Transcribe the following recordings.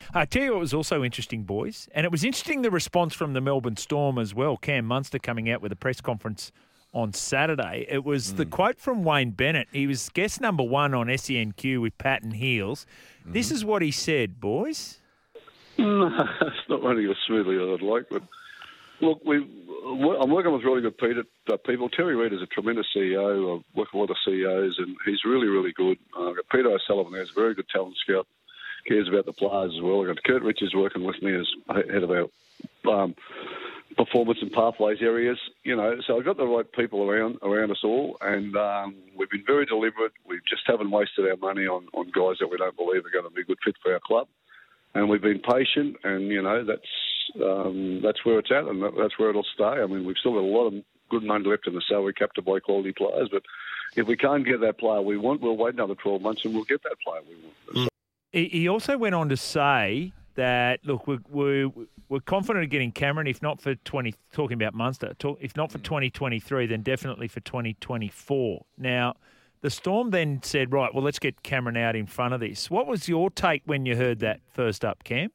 I tell you what was also interesting, boys, and it was interesting the response from the Melbourne Storm as well. Cam Munster coming out with a press conference on Saturday. It was the quote from Wayne Bennett. He was guest number 1 on SENQ with Pat and Heels. This is what he said, boys. It's not running as smoothly as I'd like, but look, I'm working with really good people. Terry Reid is a tremendous CEO. I've worked with a lot of CEOs, and he's really, really good. I've got Peter O'Sullivan there, who's a very good talent scout, cares about the players as well. I've got Kurt Richards working with me as head of our performance and pathways areas. So I've got the right people around us all, and we've been very deliberate. We just haven't wasted our money on guys that we don't believe are going to be a good fit for our club. And we've been patient, and that's where it's at, and that's where it'll stay. I mean, we've still got a lot of good money left in the salary cap to buy quality players, but if we can't get that player we want, we'll wait another 12 months and we'll get that player we want. He also went on to say that, look, we're confident of getting Cameron, if not for talking about Munster, if not for 2023, then definitely for 2024. Now, the Storm then said, right, well, let's get Cameron out in front of this. What was your take when you heard that first up, Cam?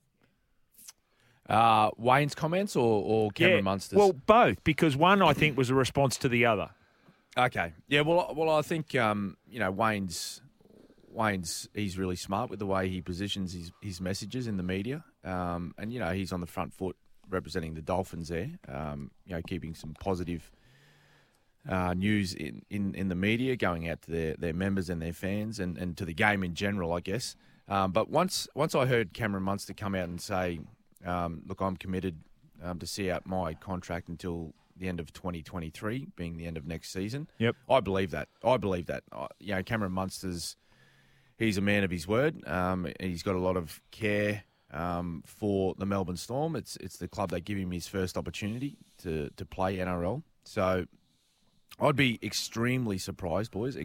Wayne's comments or Cameron Munster's? Well, both, because one, I think, was a response to the other. Okay. Yeah, well, I think, Wayne's he's really smart with the way he positions his messages in the media. And, he's on the front foot representing the Dolphins there, keeping some positive news in the media, going out to their members and their fans and to the game in general, I guess. But once I heard Cameron Munster come out and say, look, I'm committed to see out my contract until the end of 2023, being the end of next season. Yep. I believe that. Cameron Munster's, he's a man of his word. He's got a lot of care for the Melbourne Storm. It's the club that give him his first opportunity to play NRL. So I'd be extremely surprised, boys,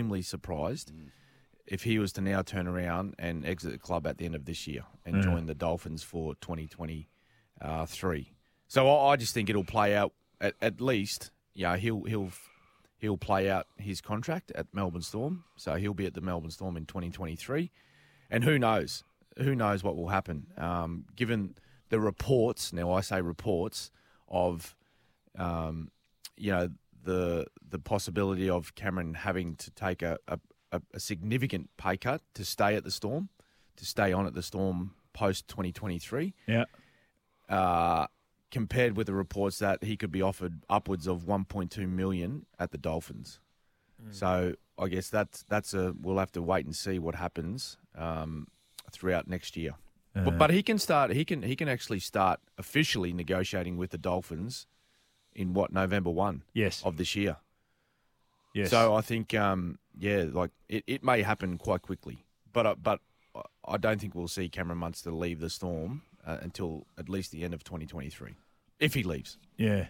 if he was to now turn around and exit the club at the end of this year and join the Dolphins for 2023. So I just think it'll play out at least. He'll play out his contract at Melbourne Storm, so he'll be at the Melbourne Storm in 2023. And who knows what will happen? Given the reports, now I say reports of, the possibility of Cameron having to take a significant pay cut to stay at the Storm, to stay on at the Storm post 2023. Yeah. Compared with the reports that he could be offered upwards of $1.2 million at the Dolphins. So I guess we'll have to wait and see what happens throughout next year. But he can start. He can actually start officially negotiating with the Dolphins in November 1 of this year. Yes. So I think it may happen quite quickly, but I don't think we'll see Cameron Munster leave the Storm until at least the end of 2023, if he leaves. Yeah.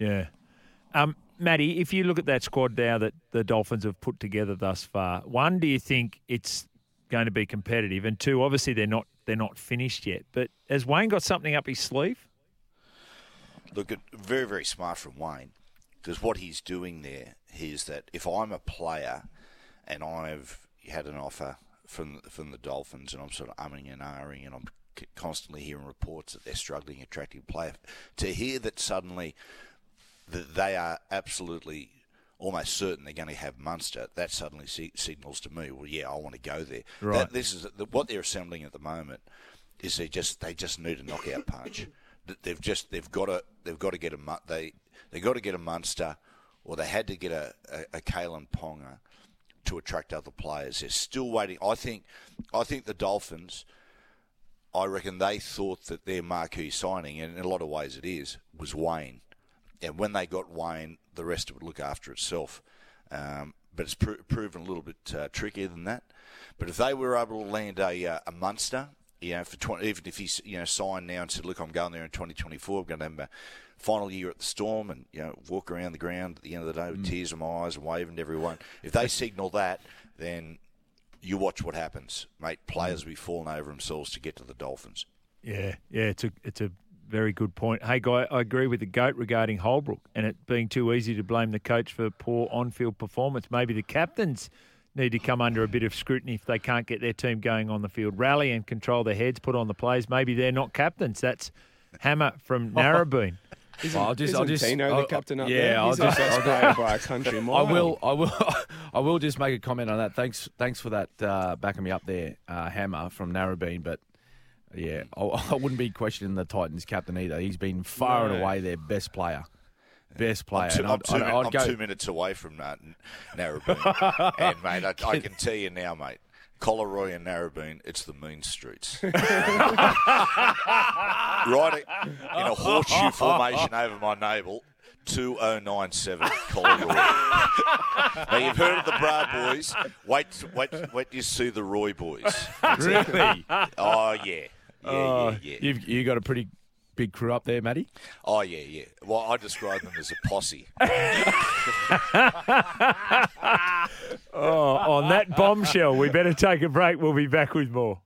Matty, if you look at that squad now that the Dolphins have put together thus far, one, do you think it's going to be competitive? And two, obviously they're not finished yet. But has Wayne got something up his sleeve? Look, very, very smart from Wayne, because what he's doing there is that if I'm a player and I've had an offer from the Dolphins and I'm sort of umming and ahhing and I'm constantly hearing reports that they're struggling attracting a player, to hear that suddenly that they are absolutely almost certain they're going to have Munster, that suddenly signals to me, well, yeah, I want to go there. Right. This is what they're assembling at the moment. Is they just need a knockout punch. They've got to get a Munster, or they had to get a Kalen Ponga to attract other players. They're still waiting. I think the Dolphins, I reckon they thought that their marquee signing, and in a lot of ways it is, was Wayne. And when they got Wayne, the rest would look after itself. But it's proven a little bit trickier than that. But if they were able to land a Munster, for even if he signed now and said, look, I'm going there in 2024, I'm going to have a final year at the Storm and walk around the ground at the end of the day with tears in my eyes and waving to everyone. If they signal that, then you watch what happens, mate. Players will be falling over themselves to get to the Dolphins. Yeah, it's a very good point. Hey, Guy, I agree with the GOAT regarding Holbrook and it being too easy to blame the coach for poor on-field performance. Maybe the captains need to come under a bit of scrutiny if they can't get their team going on the field. Rally and control their heads, put on the plays. Maybe they're not captains. That's Hammer from Narrabeen. Isn't Tino the captain up there? Yeah, He's the best player by a country mile. I will just make a comment on that. Thanks for that backing me up there, Hammer from Narrabeen. But yeah, I wouldn't be questioning the Titans captain either. He's been far and away their best player. Best player. I'm 2 minutes away from Narrabeen. And, mate, I can tell you now, mate, Collaroy and Narrabeen, it's the mean streets. Right in a horseshoe formation over my navel, 2097 Collaroy. Now, you've heard of the Bra Boys. Wait till you see the Roy Boys. Really? Oh, yeah. Yeah. You got a pretty big crew up there, Matty? Oh, yeah. Well, I describe them as a posse. On that bombshell, we better take a break. We'll be back with more.